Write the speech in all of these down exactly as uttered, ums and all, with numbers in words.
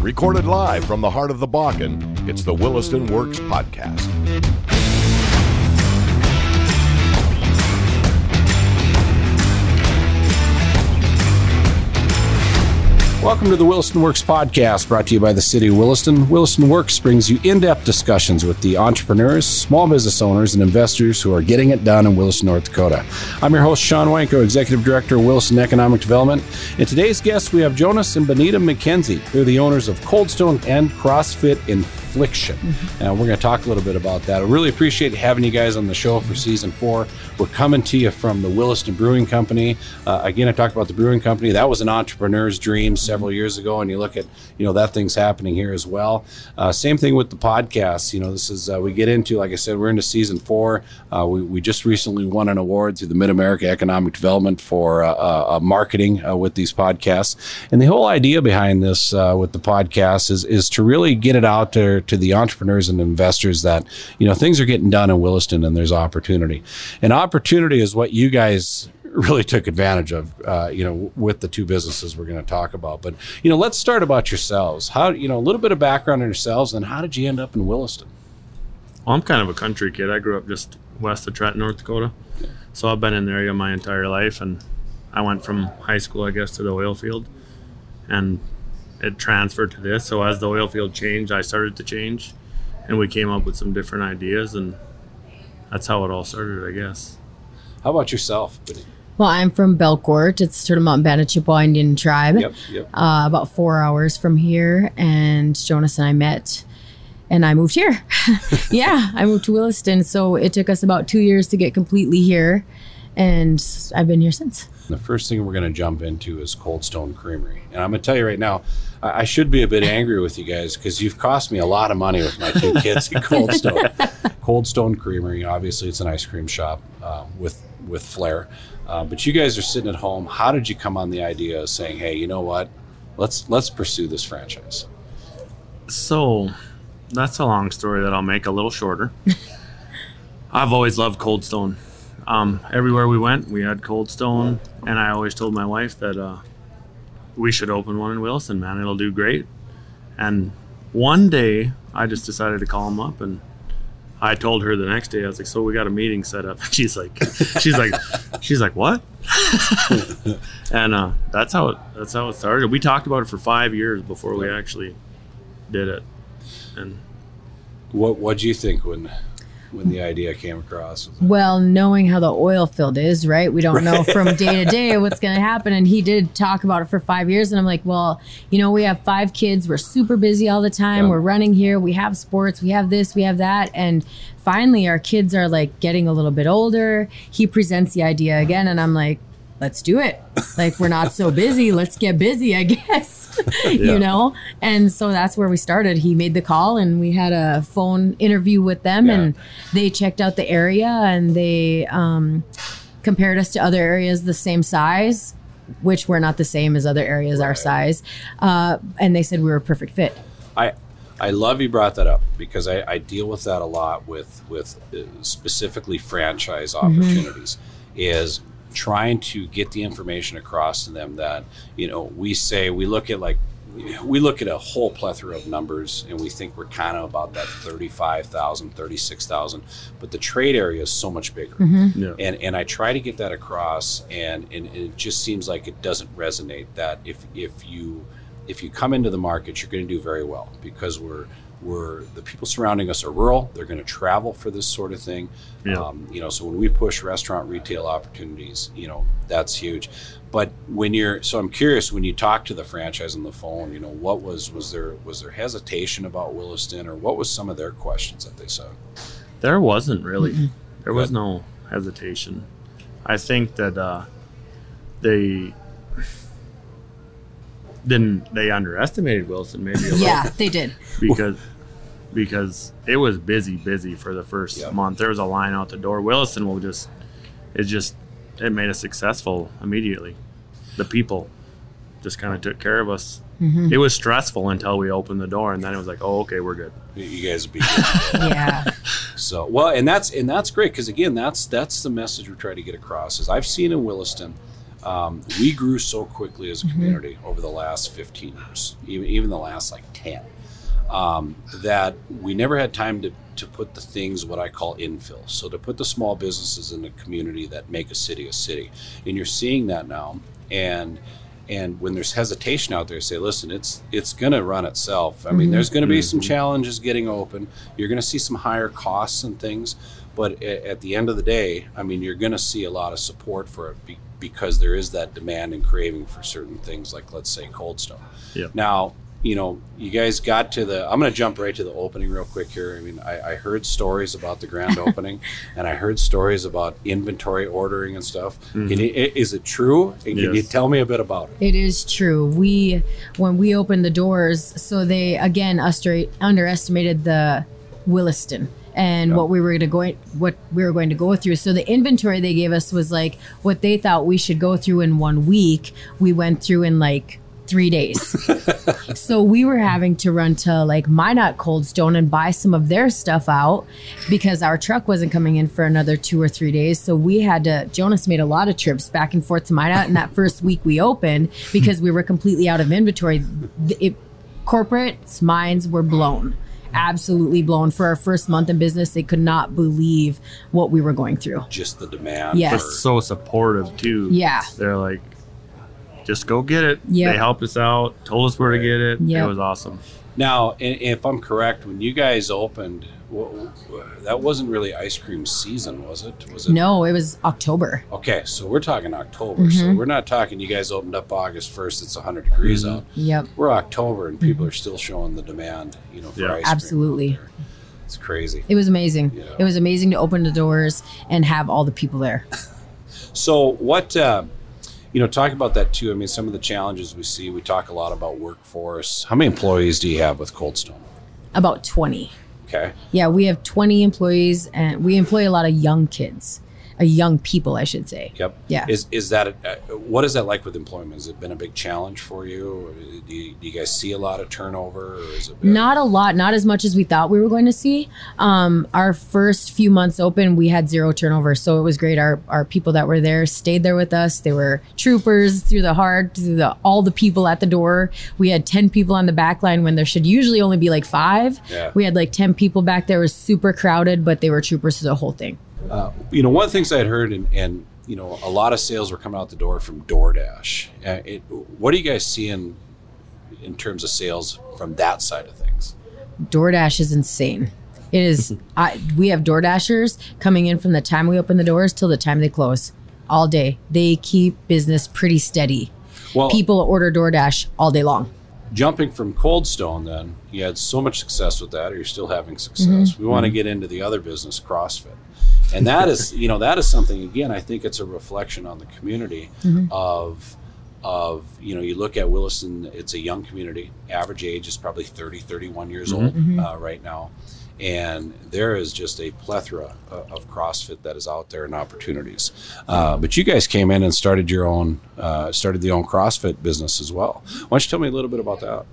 Recorded live from the heart of the Bakken, it's the Williston Works Podcast. Welcome to the Williston Works Podcast, brought to you by the City of Williston. Williston Works brings you in-depth discussions with the entrepreneurs, small business owners, and investors who are getting it done in Williston, North Dakota. I'm your host, Sean Wanko, Executive Director of Williston Economic Development. And today's guests, we have Jonas and Benita McKenzie. They're the owners of Cold Stone and CrossFit Infliction. Mm-hmm. And we're going to talk a little bit about that. I really appreciate having you guys on the show for season four. We're coming to you from the Williston Brewing Company. Uh, again, I talked about the brewing company. That was an entrepreneur's dream several years ago, and you look at, you know, that thing's happening here as well. Uh, same thing with the podcast. You know, this is, uh, we get into, like I said, we're into season four. Uh, we, we just recently won an award through the Mid-America Economic Development for uh, uh, marketing uh, with these podcasts. And the whole idea behind this uh, with the podcast is, is to really get it out there to the entrepreneurs and investors that, you know, things are getting done in Williston and there's opportunity. And opportunity is what you guys really took advantage of, uh, you know, with the two businesses we're going to talk about. But, you know, let's start about yourselves. How, you know, a little bit of background on yourselves, and how did you end up in Williston? Well, I'm kind of a country kid. I grew up just west of Trenton, North Dakota. Yeah. So I've been in the area my entire life, and I went from high school, I guess, to the oil field, and it transferred to this. So as the oil field changed, I started to change, and we came up with some different ideas, and that's how it all started, I guess. How about yourself, Benita? Well, I'm from Belcourt. It's Turtle Mountain Bandit Chippewa Indian tribe. Yep, yep. Uh, about four hours from here. And Jonas and I met, and I moved here. Yeah, I moved to Williston. So it took us about two years to get completely here. And I've been here since. The first thing we're going to jump into is Cold Stone Creamery. And I'm going to tell you right now, I should be a bit angry with you guys because you've cost me a lot of money with my two kids at Cold Stone. Cold Stone Creamery, obviously it's an ice cream shop uh, with, with flair. Uh, but you guys are sitting at home. How did you come on the idea of saying, hey, you know what, let's let's pursue this franchise? So that's a long story that I'll make a little shorter. I've always loved Cold Stone. Um, everywhere we went, we had Cold Stone, and I always told my wife that uh, we should open one in Williston, man. It'll do great. And one day, I just decided to call him up, and I told her the next day, I was like, so we got a meeting set up. She's like, she's like, she's like, what? And uh, that's how it, that's how it started. We talked about it for five years before we actually did it. And what what'd you think when when the idea came across? Well, knowing how the oil field is, right? We don't know from day to day what's going to happen. And he did talk about it for five years. And I'm like, well, you know, we have five kids. We're super busy all the time. Yeah. We're running here. We have sports. We have this. We have that. And finally, our kids are like getting a little bit older. He presents the idea again. And I'm like, let's do it. Like, we're not so busy. Let's get busy, I guess. Yeah. You know? And so that's where we started. He made the call, and we had a phone interview with them, yeah. And they checked out the area, and they um, compared us to other areas the same size, which were not the same as other areas right. Our size. Uh, and they said we were a perfect fit. I I love you brought that up because I, I deal with that a lot with, with uh, specifically franchise opportunities, mm-hmm. is trying to get the information across to them that, you know, we say, we look at like, we look at a whole plethora of numbers and we think we're kind of about that thirty-five thousand, thirty-six thousand, but the trade area is so much bigger. Mm-hmm. Yeah. And and I try to get that across, and, and it just seems like it doesn't resonate that if if you if you come into the market, you're going to do very well because we're We're, the people surrounding us are rural. They're going to travel for this sort of thing. Yeah. Um, you know, so when we push restaurant retail opportunities, you know, that's huge. But when you're, so I'm curious, when you talk to the franchise on the phone, you know, what was, was there, was there hesitation about Williston, or what was some of their questions that they said? There wasn't really. Mm-hmm. There was no hesitation. I think that uh, they didn't, they underestimated Williston maybe a little. Yeah, they did. Because because it was busy, busy for the first yep. month. There was a line out the door. Williston will just, it just, it made us successful immediately. The people just kind of took care of us. Mm-hmm. It was stressful until we opened the door, and then it was like, oh, okay, we're good. You guys will be good. Yeah. So, well, and that's and that's great because, again, that's that's the message we're trying to get across is I've seen in Williston, Um, we grew so quickly as a community mm-hmm. over the last fifteen years, even, even the last like ten, um, that we never had time to, to put the things, what I call infill. So to put the small businesses in the community that make a city a city. And you're seeing that now. And and when there's hesitation out there, say, listen, it's it's going to run itself. I mean, mm-hmm. there's going to be some challenges getting open. You're going to see some higher costs and things. But at the end of the day, I mean, you're going to see a lot of support for it be, because there is that demand and craving for certain things, like, let's say, Cold Stone. Yep. Now, you know, you guys got to the, I'm going to jump right to the opening real quick here. I mean, I, I heard stories about the grand opening, and I heard stories about inventory ordering and stuff. Mm-hmm. Can you, is it true? And can yes. you tell me a bit about it? It is true. We, when we opened the doors, so they, again, ustra- underestimated the Williston. And yep. what we were going to go, what we were going to go through. So the inventory they gave us was like what they thought we should go through in one week. We went through in like three days. So we were having to run to like Minot Cold Stone and buy some of their stuff out because our truck wasn't coming in for another two or three days. So we had to. Jonas made a lot of trips back and forth to Minot. And that first week we opened because we were completely out of inventory. It, corporate minds were blown. Absolutely blown. For our first month in business, they could not believe what we were going through. Just the demand. Yes. They're so supportive too. Yeah. They're like, just go get it. Yep. They helped us out, told us where to get it. Yep. It was awesome. Now, if I'm correct, when you guys opened, that wasn't really ice cream season, was it? Was it? No, it was October. Okay, so we're talking October. Mm-hmm. So we're not talking you guys opened up August first, it's one hundred degrees mm-hmm. out. Yep. We're October and people mm-hmm. are still showing the demand, you know, for yeah. ice cream. Absolutely. It's crazy. It was amazing. Yeah. It was amazing to open the doors and have all the people there. So what, uh, you know, talk about that too. I mean, some of the challenges we see, we talk a lot about workforce. How many employees do you have with Cold Stone? About twenty. Okay. Yeah, we have twenty employees, and we employ a lot of young kids, uh, young people, I should say. Yep. Yeah. Is is that a, uh, what is that like with employment? Has it been a big challenge for you? Or do you, do you guys see a lot of turnover? Or is it been... Not a lot, not as much as we thought we were going to see. Um, our first few months open, we had zero turnover, so it was great. Our our people that were there stayed there with us. They were troopers through the hard, through the all the people at the door. We had ten people on the back line when there should usually only be like five. Yeah. We had like ten people back there. It was super crowded, but they were troopers through the whole thing. Uh, you know, one of the things I had heard, and, and you know, a lot of sales were coming out the door from DoorDash. Uh, it, what are you guys seeing in terms of sales from that side of things? DoorDash is insane. It is. I, we have DoorDashers coming in from the time we open the doors till the time they close, all day. They keep business pretty steady. Well, people order DoorDash all day long. Jumping from Cold Stone, then you had so much success with that, or you're still having success. Mm-hmm. We want to get into the other business, CrossFit. And that is, you know, that is something, again, I think it's a reflection on the community mm-hmm. of, of, you know, you look at Williston, it's a young community. Average age is probably thirty, thirty-one years mm-hmm. old mm-hmm. uh, right now. And there is just a plethora of, of CrossFit that is out there and opportunities. Uh, but you guys came in and started your own, uh, started the own CrossFit business as well. Why don't you tell me a little bit about that?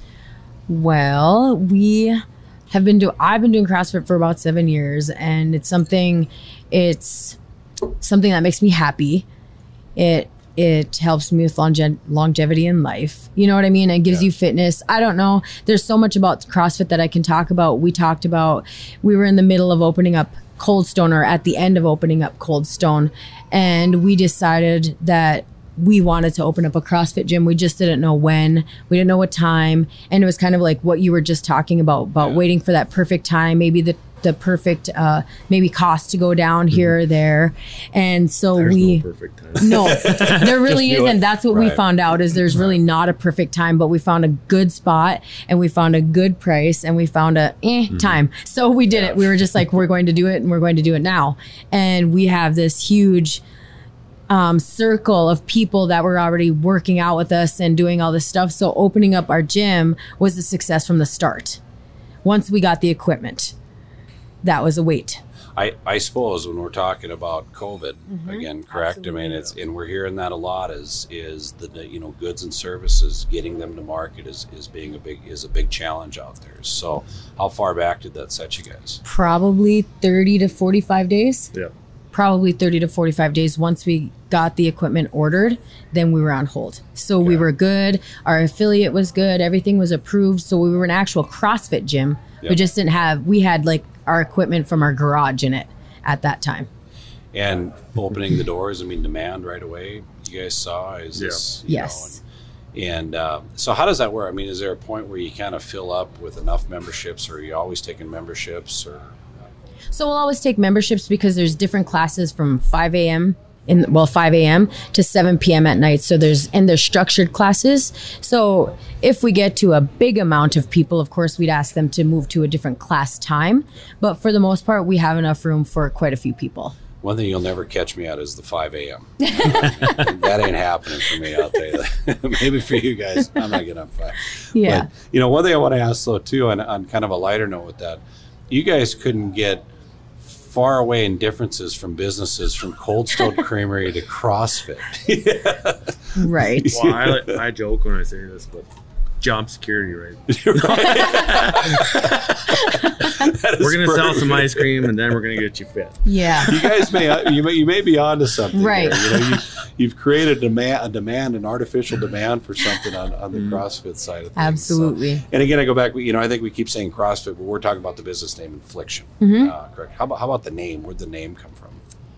Well, we... have been doing, I've been doing CrossFit for about seven years and it's something, it's something that makes me happy. It, it helps me with longe- longevity in life. You know what I mean? It gives yeah. you fitness. I don't know. There's so much about CrossFit that I can talk about. We talked about, we were in the middle of opening up Cold Stone, or at the end of opening up Cold Stone. And we decided that we wanted to open up a CrossFit gym. We just didn't know when. We didn't know what time. And it was kind of like what you were just talking about, about yeah. waiting for that perfect time, maybe the, the perfect, uh, maybe cost to go down mm-hmm. here or there. And so there's we, no perfect time. No, there really isn't. It. That's what right. we found out is there's really not a perfect time, but we found a good spot and we found a good price and we found a eh mm-hmm. time. So we did yeah. it. We were just like, we're going to do it and we're going to do it now. And we have this huge Um, circle of people that were already working out with us and doing all this stuff. So opening up our gym was a success from the start. Once we got the equipment, that was a wait. I, I suppose when we're talking about COVID, mm-hmm. again, correct? Absolutely. I mean, it's, and we're hearing that a lot is, is the, you know, goods and services, getting them to market is, is being a big, is a big challenge out there. So how far back did that set you guys? Probably thirty to forty-five days. Yeah. probably thirty to forty-five days. Once we got the equipment ordered, then we were on hold. So okay. we were good. Our affiliate was good. Everything was approved. So we were an actual CrossFit gym. Yep. We just didn't have, we had like our equipment from our garage in it at that time. And opening the doors, I mean, demand right away, you guys saw is this, yeah. yes. Know, and, and uh, so how does that work? I mean, is there a point where you kind of fill up with enough memberships, or are you always taking memberships, or? So we'll always take memberships because there's different classes from five a.m. in well five a.m. to seven p.m. at night. So there's and there's structured classes. So if we get to a big amount of people, of course, we'd ask them to move to a different class time. But for the most part, we have enough room for quite a few people. One thing you'll never catch me at is the five a.m. That ain't happening for me, I'll tell you that. Maybe for you guys, I'm not getting up five. Yeah. But, you know, one thing I want to ask, though, too, on, on kind of a lighter note with that, you guys couldn't get far away in differences from businesses from Cold Stone Creamery to CrossFit. Yeah. Right. Well, I, I joke when I say this, but job security, right? We're going to sell some ice cream, and then we're going to get you fit. Yeah. You guys may you may, you may be onto something. Right. There. You know, you, you've created a demand, a demand, an artificial demand for something on, on the mm. CrossFit side of things. Absolutely. So, and again, I go back, you know, I think we keep saying CrossFit, but we're talking about the business name Infliction. Mm-hmm. Uh, correct. How about, how about the name? Where'd the name come from?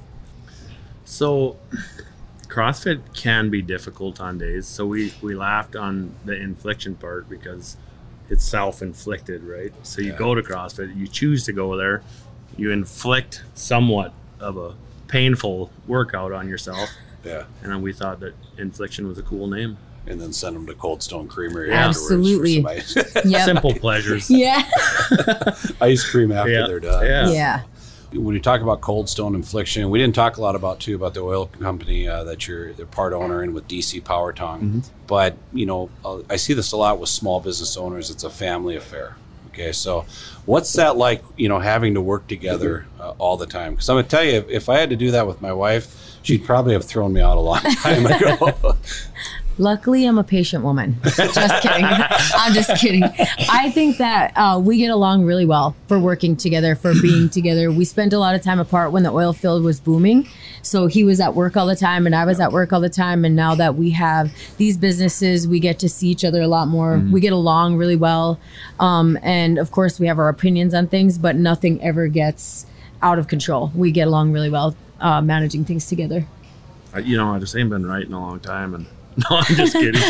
So CrossFit can be difficult on days. So we, we laughed on the infliction part because it's self-inflicted, right? So you yeah. go to CrossFit, you choose to go there, you inflict somewhat of a painful workout on yourself. Yeah. And then we thought that infliction was a cool name. And then send them to Cold Stone Creamery Absolutely. afterwards for some ice. Yep. Simple pleasures. Yeah. Ice cream after yeah. they're done. Yeah. Yeah. When you talk about Cold Stone Infliction, we didn't talk a lot about too about the oil company uh, that you're the part owner in with D C Power Tong. Mm-hmm. But you know, uh, I see this a lot with small business owners. It's a family affair. Okay, so what's that like? You know, having to work together uh, all the time. Because I'm gonna tell you, if, if I had to do that with my wife, she'd probably have thrown me out a long time ago. Luckily, I'm a patient woman. Just kidding. I'm just kidding. I think that uh, we get along really well for working together, for being together. We spent a lot of time apart when the oil field was booming. So he was at work all the time and I was at work all the time. And now that we have these businesses, we get to see each other a lot more. Mm-hmm. We get along really well. Um, and of course, we have our opinions on things, but nothing ever gets out of control. We get along really well uh, managing things together. Uh, you know, I just ain't been right in a long time. And no, I'm just kidding.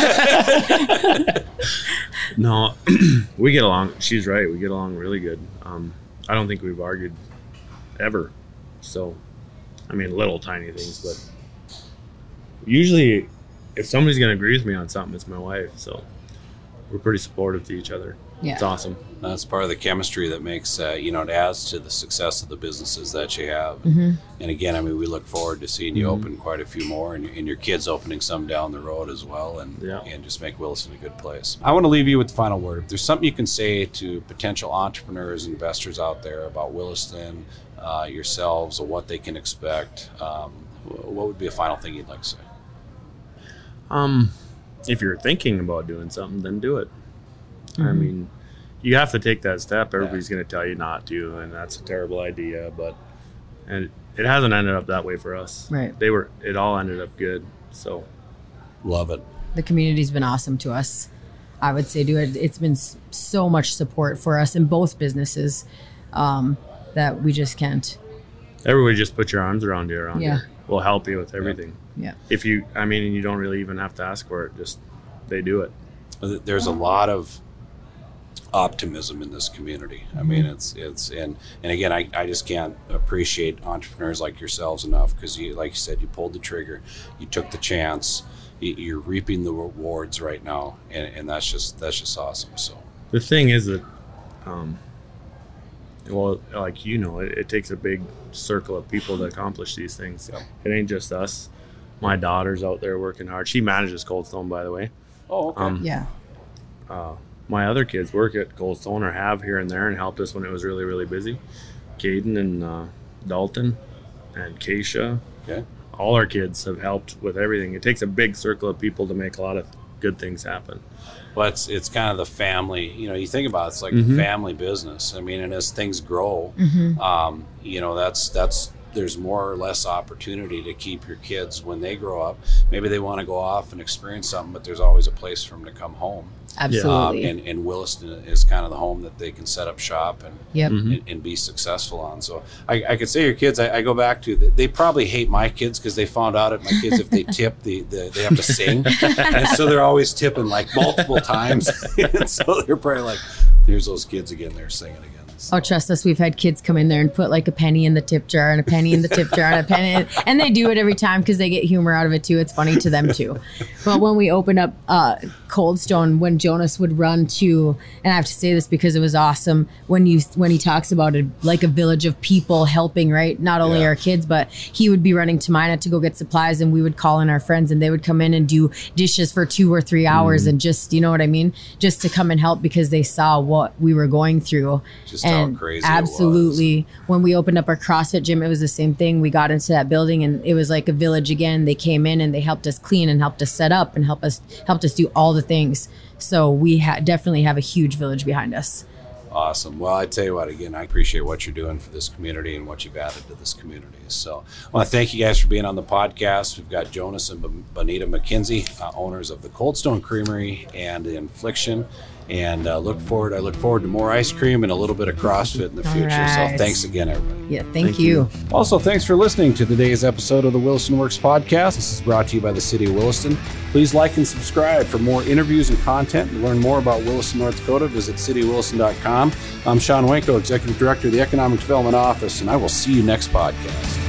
No, we get along. She's right. We get along really good. Um, I don't think we've argued ever. So, I mean, little tiny things, but usually if somebody's going to agree with me on something, it's my wife. So we're pretty supportive to each other. Yeah. It's awesome. That's part of the chemistry that makes, uh, you know, it adds to the success of the businesses that you have. Mm-hmm. And again, I mean, we look forward to seeing you mm-hmm. open quite a few more and, and your kids opening some down the road as well and, yeah. and just make Williston a good place. I want to leave you with the final word. If there's something you can say to potential entrepreneurs, investors out there about Williston, uh, yourselves, or what they can expect, um, what would be a final thing you'd like to say? Um, if you're thinking about doing something, then do it. Mm-hmm. I mean, you have to take that step. Everybody's yeah. going to tell you not to, and that's a terrible idea. But and it hasn't ended up that way for us. Right. They were. It all ended up good. So, love it. The community's been awesome to us. I would say, do it. It's been so much support for us in both businesses um, that we just can't. Everybody just put your arms around you. Around yeah. here. We'll help you with everything. Yeah. If you, I mean, you don't really even have to ask for it. Just they do it. There's a lot of optimism in this community. I mean, it's it's and and again, I, I just can't appreciate entrepreneurs like yourselves enough because you, like you said, you pulled the trigger, you took the chance, you, you're reaping the rewards right now, and, and that's just that's just awesome. So the thing is that, um, well, like you know, it, it takes a big circle of people to accomplish these things. Yep. It ain't just us. My daughter's out there working hard. She manages Cold Stone, by the way. Oh, okay. Um, Yeah. Uh, my other kids work at Cold Stone or have here and there and helped us when it was really, really busy. Caden and uh, Dalton and Keisha. Okay. All our kids have helped with everything. It takes a big circle of people to make a lot of good things happen. Well, it's, it's kind of the family, you know, you think about it, it's like mm-hmm. a family business. I mean, and as things grow, Mm-hmm. um, you know, that's that's there's more or less opportunity to keep your kids when they grow up. Maybe they want to go off and experience something, but there's always a place for them to come home. Absolutely. Um, and, and Williston is kind of the home that they can set up shop and yep. and, Mm-hmm. and be successful on. So I, I could say your kids, I, I go back to, they probably hate my kids because they found out at my kids, if they tip, the, the, they have to sing. And so they're always tipping like multiple times. And so they're probably like, here's those kids again, they're singing again. So. Oh, trust us, we've had kids come in there and put like a penny in the tip jar and a penny in the tip jar and a penny. In, and they do it every time because they get humor out of it too. It's funny to them too. But when we opened up uh, Cold Stone, when Jonas would run to, and I have to say this because it was awesome, when you when he talks about it, like a village of people helping, right? Not only Yeah. our kids, but he would be running to Minot to go get supplies, and we would call in our friends and they would come in and do dishes for two or three hours mm. and just, you know what I mean? Just to come and help because they saw what we were going through. Just and how crazy absolutely. it was. When we opened up our CrossFit gym, it was the same thing. We got into that building and it was like a village again. They came in and they helped us clean and helped us set up and help us helped us do all the things. So we ha- definitely have a huge village behind us. Awesome. Well, I tell you what, again, I appreciate what you're doing for this community and what you've added to this community. So I want to thank you guys for being on the podcast. We've got Jonas and Bonita McKenzie, uh, owners of the Cold Stone Creamery and the Infliction. And uh, look forward, I look forward to more ice cream and a little bit of CrossFit in the All future. right. So thanks again, everybody. Yeah, thank, Thank you. you. Also, thanks for listening to today's episode of the Williston Works podcast. This is brought to you by the City of Williston. Please like and subscribe for more interviews and content. To learn more about Williston, North Dakota, visit city of williston dot com. I'm Sean Wenko, Executive Director of the Economic Development Office, and I will see you next podcast.